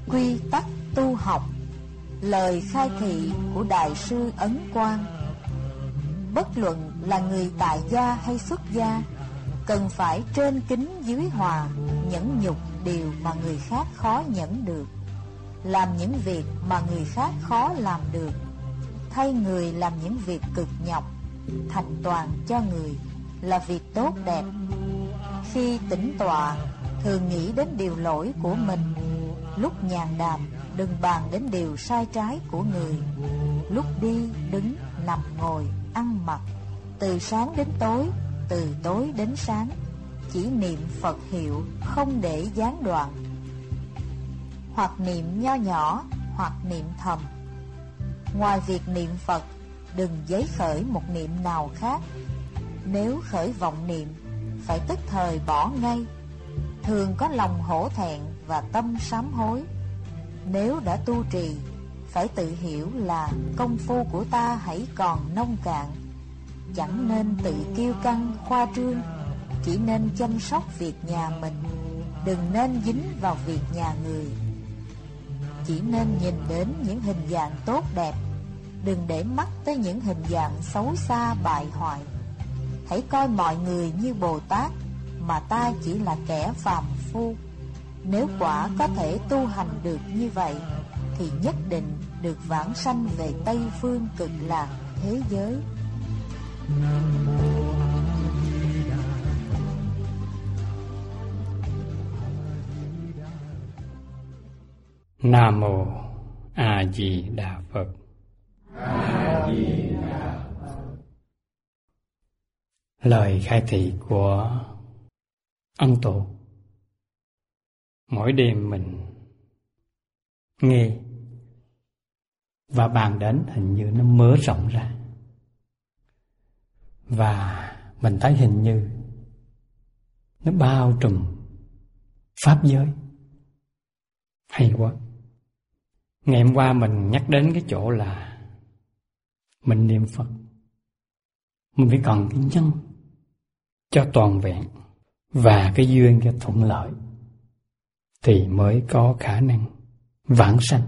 quy tắc tu học. Lời khai thị của Đại sư Ấn Quang: bất luận là người tại gia hay xuất gia, cần phải trên kính dưới hòa, nhẫn nhục điều mà người khác khó nhẫn được, làm những việc mà người khác khó làm được, thay người làm những việc cực nhọc, thành toàn cho người là việc tốt đẹp. Khi tĩnh tọa, thường nghĩ đến điều lỗi của mình. Lúc nhàn đàm, đừng bàn đến điều sai trái của người. Lúc đi, đứng, nằm, ngồi, ăn mặc, từ sáng đến tối, từ tối đến sáng, chỉ niệm Phật hiệu, không để gián đoạn. Hoặc niệm nho nhỏ, hoặc niệm thầm. Ngoài việc niệm Phật, đừng giấy khởi một niệm nào khác. Nếu khởi vọng niệm, phải tức thời bỏ ngay. Thường có lòng hổ thẹn và tâm sám hối. Nếu đã tu trì, phải tự hiểu là công phu của ta hãy còn nông cạn. Chẳng nên tự kiêu căng khoa trương, chỉ nên chăm sóc việc nhà mình, đừng nên dính vào việc nhà người. Chỉ nên nhìn đến những hình dạng tốt đẹp, đừng để mắt tới những hình dạng xấu xa bại hoại. Hãy coi mọi người như Bồ Tát, mà ta chỉ là kẻ phàm phu. Nếu quả có thể tu hành được như vậy, thì nhất định được vãng sanh về Tây Phương Cực Lạc thế giới. Nam mô A Di Đà Phật. A Di Đà Phật. Lời khai thị của Ân Tổ. Mỗi đêm mình nghe và bàn đến, hình như nó mở rộng ra, và mình thấy hình như nó bao trùm pháp giới. Hay quá. Ngày hôm qua mình nhắc đến cái chỗ là mình niệm Phật, mình phải cần cái nhân cho toàn vẹn và cái duyên cho thuận lợi thì mới có khả năng vãng sanh.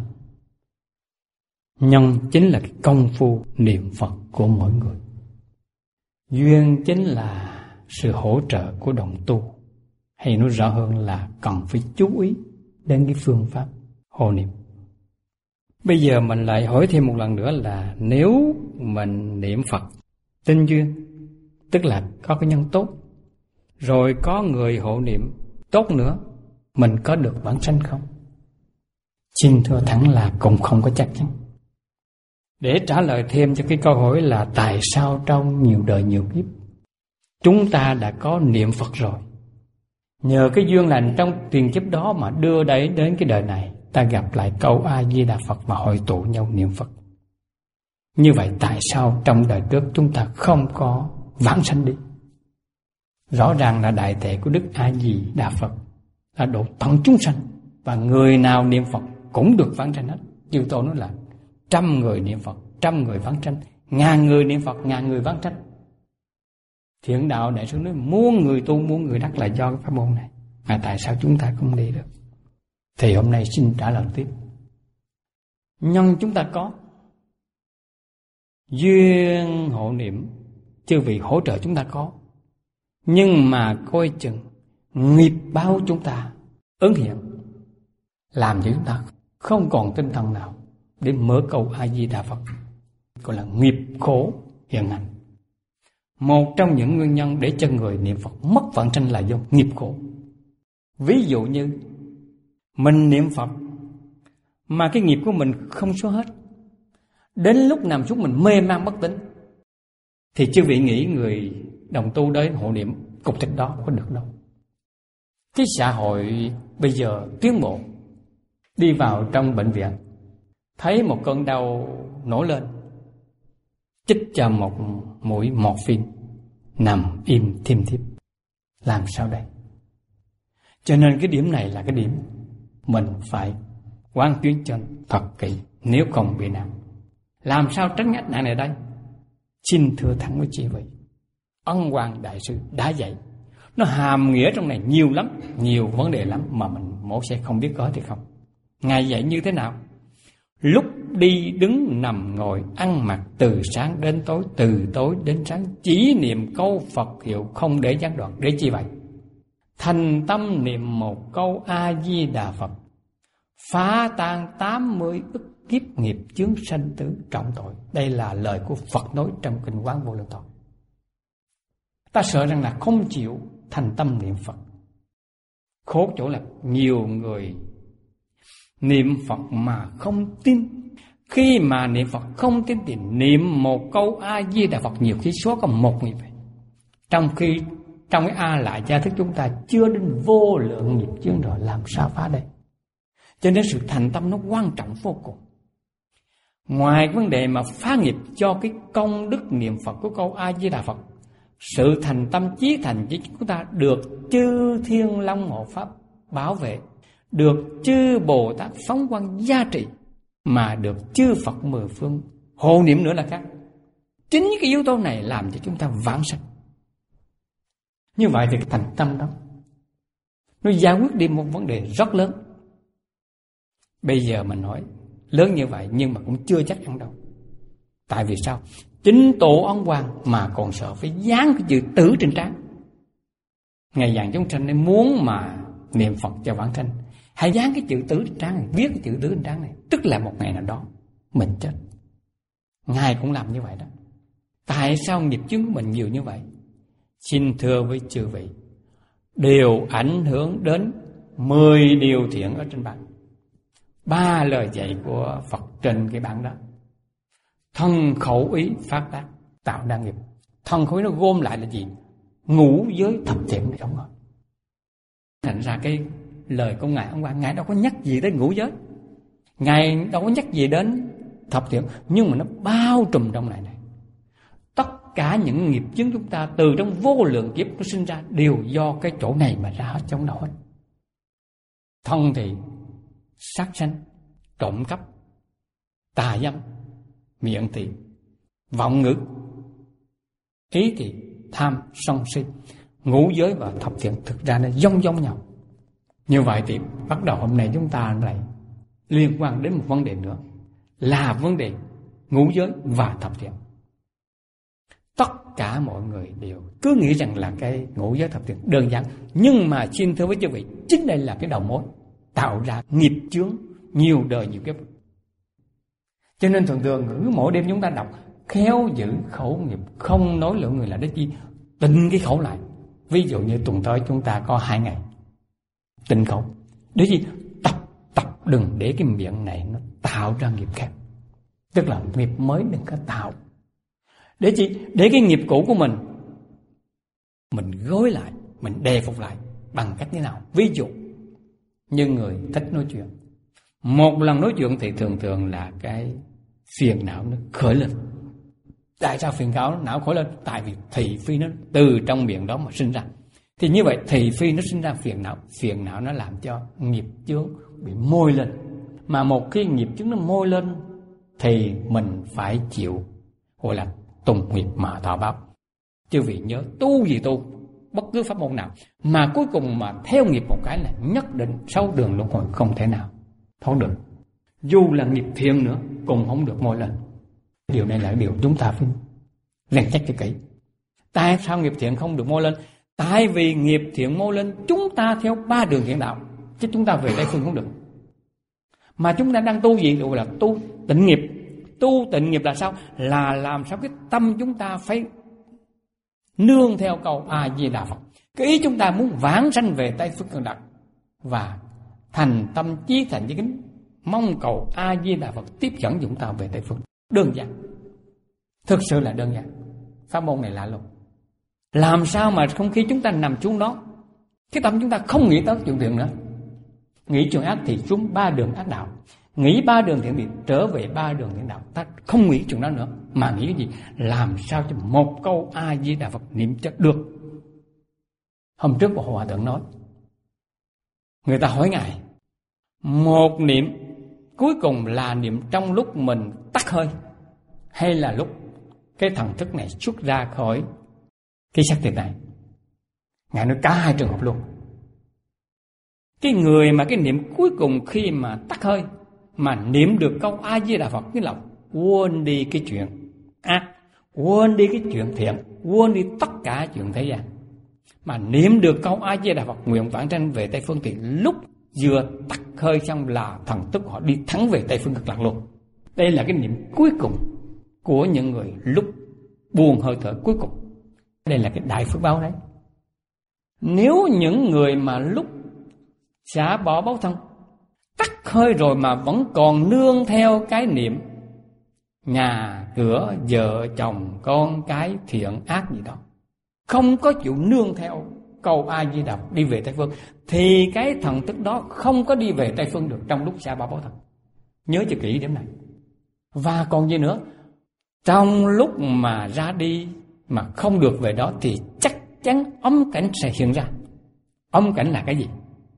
Nhân chính là cái công phu niệm Phật của mỗi người. Duyên chính là sự hỗ trợ của đồng tu, hay nói rõ hơn là cần phải chú ý đến cái phương pháp hộ niệm. Bây giờ mình lại hỏi thêm một lần nữa là nếu mình niệm Phật tinh duyên, tức là có cái nhân tốt, rồi có người hộ niệm tốt nữa, mình có được vãng sanh không? Xin thưa thẳng là cũng không có chắc chắn. Để trả lời thêm cho cái câu hỏi là tại sao trong nhiều đời nhiều kiếp chúng ta đã có niệm Phật rồi, nhờ cái duyên lành trong tiền kiếp đó mà đưa đẩy đến cái đời này ta gặp lại câu A Di Đà Phật và hội tụ nhau niệm Phật. Như vậy tại sao trong đời trước chúng ta không có vãng sanh đi? Rõ ràng là đại thể của Đức A Di Đà Phật là độ tận chúng sanh, và người nào niệm Phật cũng được vãng sanh hết. Như tôi nói là 100 người niệm Phật, 100 người vãng sanh, 1000 người niệm Phật, 1000 người vãng sanh. Thiện đạo đại sư nói muốn người tu, muốn người đắc là do cái pháp môn này, mà tại sao chúng ta không đi được? Thì hôm nay xin trả lời tiếp. Nhân chúng ta có, duyên hộ niệm chư vị hỗ trợ chúng ta có, nhưng mà coi chừng nghiệp báo chúng ta ứng hiện, làm cho chúng ta không còn tinh thần nào để mở câu A Di Đà Phật, gọi là nghiệp khổ hiện hành. Một trong những nguyên nhân để cho người niệm Phật mất vãng sanh là do nghiệp khổ. Ví dụ như mình niệm Phật mà cái nghiệp của mình không xóa hết, đến lúc nằm xuống mình mê man bất tỉnh, thì chư vị nghĩ người đồng tu đến hộ niệm cục thịt đó có được đâu. Cái xã hội bây giờ tiến bộ, đi vào trong bệnh viện, thấy một cơn đau nổi lên, chích cho một mũi morphine, nằm im thiêm thiếp. Làm sao đây? Cho nên cái điểm này là cái điểm mình phải quán chuyến cho thật kỹ, nếu không bị nạn. Làm sao tránh ách nạn này đây? Xin thưa thẳng với chị vị, Ân Quang Đại Sư đã dạy, nó hàm nghĩa trong này nhiều lắm, nhiều vấn đề lắm mà mình mỗi sẽ không biết có thì không. Ngài dạy như thế nào? Lúc đi đứng nằm ngồi ăn mặc, từ sáng đến tối, từ tối đến sáng, chỉ niệm câu Phật hiệu không để gián đoạn. Để chi vậy? Thành tâm niệm một câu A Di Đà Phật, phá tan 80 ức kiếp nghiệp chướng sanh tử trọng tội. Đây là lời của Phật nói trong Kinh Quán Vô Lượng Thọ. Ta sợ rằng là không chịu thành tâm niệm Phật. Khổ chỗ là nhiều người niệm Phật mà không tin. Khi mà niệm Phật không tin thì niệm một câu A Di Đà Phật nhiều khi số có một nghiệp. Trong khi trong cái A Lại Gia Thức chúng ta chưa đến vô lượng nghiệp chướng rồi, làm sao phá đây? Cho nên sự thành tâm nó quan trọng vô cùng. Ngoài vấn đề mà phá nghiệp cho cái công đức niệm Phật của câu A Di Đà Phật, sự thành tâm chí thành của chúng ta được chư Thiên Long Hộ Pháp bảo vệ, được chư Bồ Tát phóng quang gia trị, mà được chư Phật mười phương hộ niệm nữa là khác. Chính cái yếu tố này làm cho chúng ta vãng sanh. Như vậy thì cái thành tâm đó nó giải quyết đi một vấn đề rất lớn. Bây giờ mình nói lớn như vậy nhưng mà cũng chưa chắc ăn đâu. Tại vì sao? Chính tổ Ấn Quang mà còn sợ phải dán cái chữ tử trên trán. Ngày dàn chúng sanh nên muốn mà niệm Phật cho vãng sanh, hãy dán cái chữ tử trên trán này, viết cái chữ tử trên trán này, tức là một ngày nào đó mình chết. Ngài cũng làm như vậy đó. Tại sao nghiệp chướng của mình nhiều như vậy? Xin thưa với chư vị, đều ảnh hưởng đến 10 điều thiện ở trên bảng. 3 lời dạy của Phật trên cái bảng đó. Thân khẩu ý phát tác tạo ra nghiệp. Thân khẩu ý nó gom lại là gì? Ngũ giới thập thiện này không có. Thành ra cái lời của Ngài Ấn Quang, Ngài đâu có nhắc gì đến ngũ giới, Ngài đâu có nhắc gì đến thập thiện, nhưng mà nó bao trùm trong này. Tất cả những nghiệp chướng chúng ta từ trong vô lượng kiếp nó sinh ra đều do cái chỗ này mà ra hết trong đầu hết. Thân thì sát sanh, trộm cắp, tà dâm, miệng thì vọng ngữ, ý thì tham sân si. Ngũ giới và thập thiện thực ra nó giống nhau. Như vậy thì bắt đầu hôm nay chúng ta lại liên quan đến một vấn đề nữa, là vấn đề ngũ giới và thập thiện. Tất cả mọi người đều cứ nghĩ rằng là cái ngũ giới thập thiện đơn giản, nhưng mà xin thưa với quý vị, chính đây là cái đầu mối tạo ra nghiệp chướng nhiều đời nhiều kiếp. Cho nên thường cứ mỗi đêm chúng ta đọc khéo giữ khẩu nghiệp, không nói lỡ người là để chi? Tịnh cái khẩu lại. Ví dụ như tuần tới chúng ta có 2 ngày tịnh khẩu, để gì? Tập đừng để cái miệng này nó tạo ra nghiệp khác. Tức là nghiệp mới đừng có tạo. Để chi? Để cái nghiệp cũ của mình gối lại, mình đề phục lại bằng cách như nào? Ví dụ như người thích nói chuyện, một lần nói chuyện thì thường là cái phiền não nó khởi lên. Tại sao phiền não khởi lên? Tại vì thị phi nó từ trong miệng đó mà sinh ra. Thì như vậy thị phi nó sinh ra phiền não nó làm cho nghiệp chướng bị môi lên. Mà một khi nghiệp chướng nó môi lên thì mình phải chịu, gọi là tùng nghiệp mà thọ báo. Chư vị nhớ, tu gì tu, bất cứ pháp môn nào mà cuối cùng mà theo nghiệp một cái là nhất định sau đường luân hồi không thể nào thoát được. Dù là nghiệp thiện nữa cũng không được môi lên. Điều này là điều chúng ta phải rèn chắc cho kỹ. Tại sao nghiệp thiện không được môi lên? Tại vì nghiệp thiện môi lên chúng ta theo 3 đường thiện đạo, chứ chúng ta về Tây Phương không được. Mà chúng ta đang tu gì? Gọi là tu tịnh nghiệp. Tu tịnh nghiệp là sao? Là làm sao cái tâm chúng ta phải nương theo câu A Di Đà Phật. Cái ý chúng ta muốn vãng sanh về Tây Phương Cực Lạc và thành tâm chí thành với kính mong cầu A Di Đà Phật tiếp dẫn chúng ta về Tây Phương. Đơn giản, thực sự là đơn giản. Pháp môn này lạ lùng. Làm sao mà không khi chúng ta nằm xuống đó, cái tâm chúng ta không nghĩ tới chuyện thiện nữa. Nghĩ chuyện ác thì xuống 3 đường ác đạo, nghĩ 3 đường thiện thì trở về 3 đường thiện đạo. Ta không nghĩ chuyện đó nữa, mà nghĩ cái gì? Làm sao cho một câu A Di Đà Phật niệm cho được. Hôm trước một hòa thượng nói, người ta hỏi ngài, một niệm cuối cùng là niệm trong lúc mình tắt hơi, hay là lúc cái thần thức này xuất ra khỏi cái xác thịt này? Ngài nói cả 2 trường hợp luôn. Cái người mà cái niệm cuối cùng khi mà tắt hơi mà niệm được câu A Di Đà Phật, cái lòng quên đi cái chuyện ác, quên đi cái chuyện thiện, quên đi tất cả chuyện thế gian, mà niệm được câu A Di Đà Phật nguyện vãng sanh về Tây Phương, thì lúc vừa tắt hơi xong là thần thức họ đi thẳng về Tây Phương Cực Lạc luôn. Đây là cái niệm cuối cùng của những người lúc buông hơi thở cuối cùng. Đây là cái đại phước báo đấy. Nếu những người mà lúc xả bỏ báo thân, tắt hơi rồi mà vẫn còn nương theo cái niệm nhà cửa vợ chồng con cái thiện ác gì đó, không có chịu nương theo câu A Di Đà đi về Tây Phương, thì cái thần thức đó không có đi về Tây Phương được trong lúc xả bỏ báo thân. Nhớ cho kỹ điểm này. Và còn gì nữa, trong lúc mà ra đi mà không được về đó thì chắc chắn ấm cảnh sẽ hiện ra. Ấm cảnh là cái gì?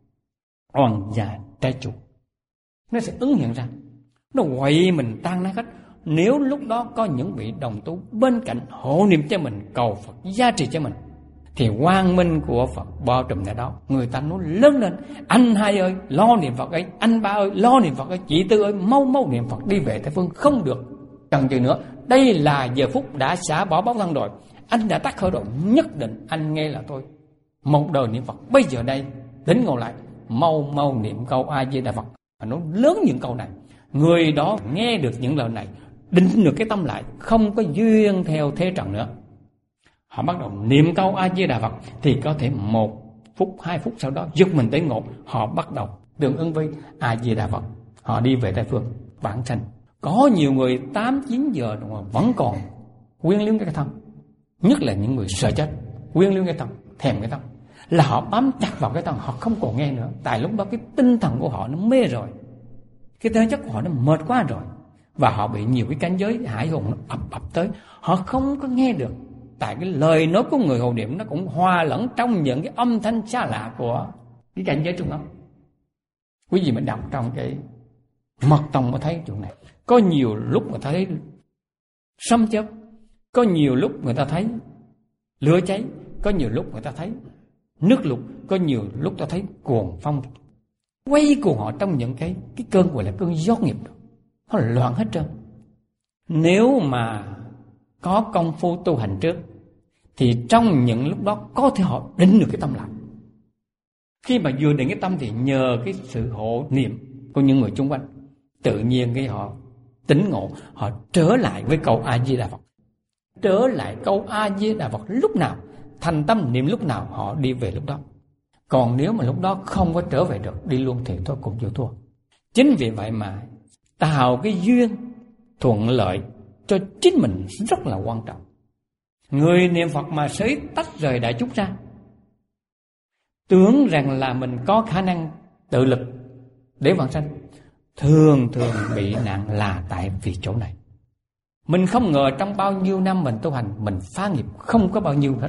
Oan gia trái chủ. Nó sẽ ứng hiện ra, nó quậy mình tan nát hết. Nếu lúc đó có những vị đồng tu bên cạnh hộ niệm cho mình, cầu Phật gia trì cho mình, thì quang minh của Phật bao trùm tại đó. Người ta nói lớn lên: anh hai ơi lo niệm Phật ấy, anh ba ơi lo niệm Phật ấy, chị Tư ơi mau mau niệm Phật đi về Tây Phương. Không được, cần gì nữa. Đây là giờ phút đã xả bỏ báo thân rồi, anh đã tắt hơi rồi, nhất định anh nghe là tôi một đời niệm Phật. Bây giờ đây đến ngồi lại, mau mau niệm câu A Di Đà Phật. Nó lớn những câu này, người đó nghe được những lời này, định được cái tâm lại, không có duyên theo thế trần nữa. Họ bắt đầu niệm câu A Di Đà Phật thì có thể 1 phút 2 phút sau đó giật mình tỉnh ngộ, họ bắt đầu tương ứng với A Di Đà Phật, họ đi về Tây Phương vãng sanh. Có nhiều người 8-9 giờ vẫn còn quyến luyến cái thân, nhất là những người sợ chết, quyến luyến cái thân, thèm cái thân, là họ bám chặt vào cái thân, họ không còn nghe nữa. Tại lúc đó cái tinh thần của họ nó mê rồi, cái thể chất của họ nó mệt quá rồi, và họ bị nhiều cái cảnh giới hải hùng nó ập tới, họ không có nghe được. Tại cái lời nói của người hộ niệm nó cũng hòa lẫn trong những cái âm thanh xa lạ của cái cảnh giới trung âm. Quý vị mình đọc trong cái Mật Tông mới thấy chuyện này. Có nhiều lúc người ta thấy sấm chớp, có nhiều lúc người ta thấy lửa cháy, có nhiều lúc người ta thấy nước lụt, có nhiều lúc ta thấy cuồng phong quay cuồng họ trong những cái cơn gọi là cơn gió nghiệp, nó loạn hết trơn. Nếu mà có công phu tu hành trước thì trong những lúc đó có thể họ định được cái tâm lại. Khi mà vừa định cái tâm thì nhờ cái sự hộ niệm của những người xung quanh, tự nhiên cái họ tỉnh ngộ, họ trở lại với câu A Di Đà Phật. Trở lại câu A Di Đà Phật lúc nào, thành tâm niệm lúc nào, họ đi về lúc đó. Còn nếu mà lúc đó không có trở về được, đi luôn thì tôi cũng chịu thua. Chính vì vậy mà tạo cái duyên thuận lợi cho chính mình rất là quan trọng. Người niệm Phật mà sới tách rời đại chúng ra, tưởng rằng là mình có khả năng tự lực để vãng sanh, thường bị nạn là tại vì chỗ này. Mình không ngờ trong bao nhiêu năm mình tu hành, mình phá nghiệp không có bao nhiêu hết,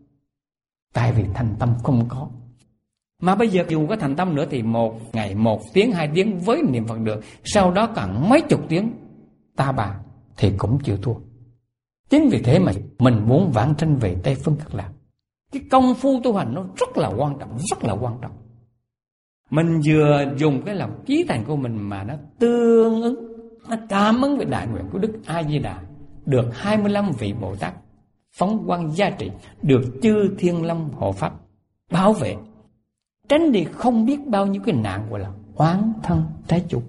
tại vì thành tâm không có. Mà bây giờ dù có thành tâm nữa thì 1 ngày 1 tiếng 2 tiếng với niệm Phật được, sau đó càng mấy chục tiếng ta bà thì cũng chịu thua. Chính vì thế mà mình muốn vãng sanh về Tây Phương Cực Lạc, cái công phu tu hành nó rất là quan trọng, rất là quan trọng. Mình vừa dùng cái lòng chí thành của mình mà nó tương ứng, nó cảm ứng với đại nguyện của Đức A Di Đà, được 25 vị Bồ Tát phóng quang gia trị, được chư Thiên Long hộ pháp bảo vệ, tránh đi không biết bao nhiêu cái nạn gọi là oán thân trái chủ.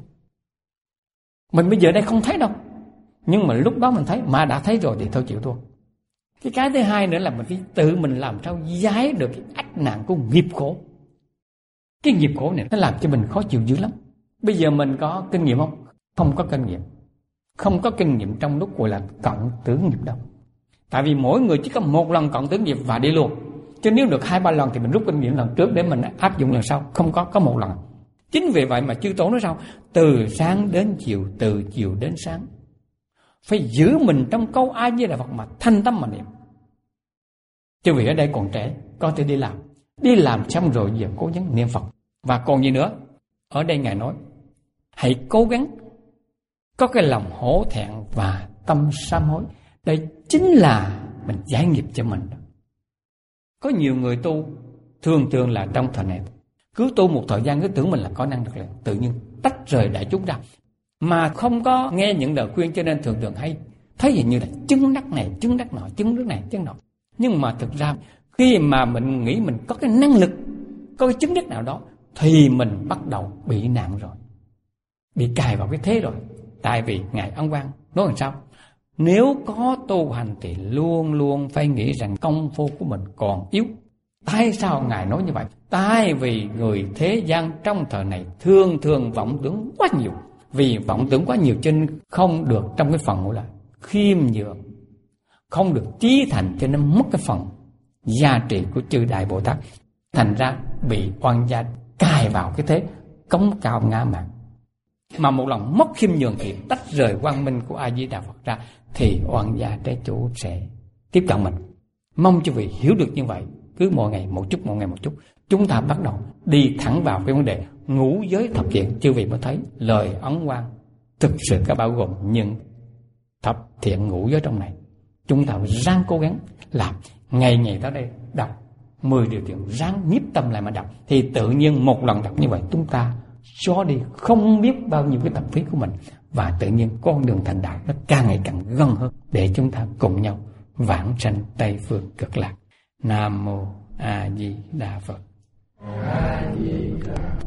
Mình bây giờ đây không thấy đâu, nhưng mà lúc đó mình thấy, mà đã thấy rồi thì thôi chịu thua. Cái thứ hai nữa là mình phải tự mình làm sao giải được cái ách nạn của nghiệp khổ. Cái nghiệp khổ này nó làm cho mình khó chịu dữ lắm. Bây giờ mình có kinh nghiệm không? Không có kinh nghiệm. Không có kinh nghiệm trong lúc gọi là cộng tử nghiệp đâu. Tại vì mỗi người chỉ có 1 lần cộng tử nghiệp và đi luôn. Chứ nếu được 2-3 lần thì mình rút kinh nghiệm lần trước để mình áp dụng lần sau. Không có 1 lần. Chính vì vậy mà chư Tổ nói sao? Từ sáng đến chiều, từ chiều đến sáng, phải giữ mình trong câu A Di Đà Phật mà thanh tâm mà niệm. Chứ vì ở đây còn trẻ, có thể đi làm. Đi làm xong rồi giờ cố gắng niệm Phật. Và còn gì nữa? Ở đây Ngài nói, hãy cố gắng có cái lòng hổ thẹn và tâm sám hối. Đây chính là mình giải nghiệp cho mình. Có nhiều người tu thường là trong thời này Cứ tu một thời gian cứ tưởng mình là có năng lực liền, tự nhiên tách rời đại chúng ra, mà không có nghe những lời khuyên, cho nên thường thường hay thấy hình như là chứng đắc này, chứng đắc nọ, chứng đắc này, chứng nọ. Nhưng mà thực ra khi mà mình nghĩ mình có cái năng lực, có cái chứng đắc nào đó, thì mình bắt đầu bị nạn rồi, bị cài vào cái thế rồi. Tại vì Ngài Ấn Quang nói làm sao? Nếu có tu hành thì luôn luôn phải nghĩ rằng công phu của mình còn yếu. Tại sao Ngài nói như vậy? Tại vì người thế gian trong thời này thường thường vọng tưởng quá nhiều. Vì vọng tưởng quá nhiều cho nên không được trong cái phần gọi là khiêm nhường, không được trí thành, cho nên mất cái phần giá trị của chư Đại Bồ Tát. Thành ra bị oan gia cài vào cái thế cống cao ngã mạn. Mà một lần mất khiêm nhường thì tách rời quang minh của A Di Đà Phật ra, thì oan gia trái chủ sẽ tiếp cận mình. Mong chư vị hiểu được như vậy. Cứ mỗi ngày một chút, mỗi ngày một chút, chúng ta bắt đầu đi thẳng vào cái vấn đề ngũ giới thập thiện. Chư vị mới thấy lời Ấn Quang thực sự có bao gồm những thập thiện ngũ giới trong này. Chúng ta ráng cố gắng làm, ngày ngày tới đây đọc 10 điều thiện, ráng nhiếp tâm lại mà đọc, thì tự nhiên một lần đọc như vậy chúng ta xóa đi không biết bao nhiêu cái tập phí của mình, và tự nhiên con đường thành đạo nó càng ngày càng gần hơn, để chúng ta cùng nhau vãng sanh Tây Phương Cực Lạc. Nam Mô A Di Đà Phật. A Di Đà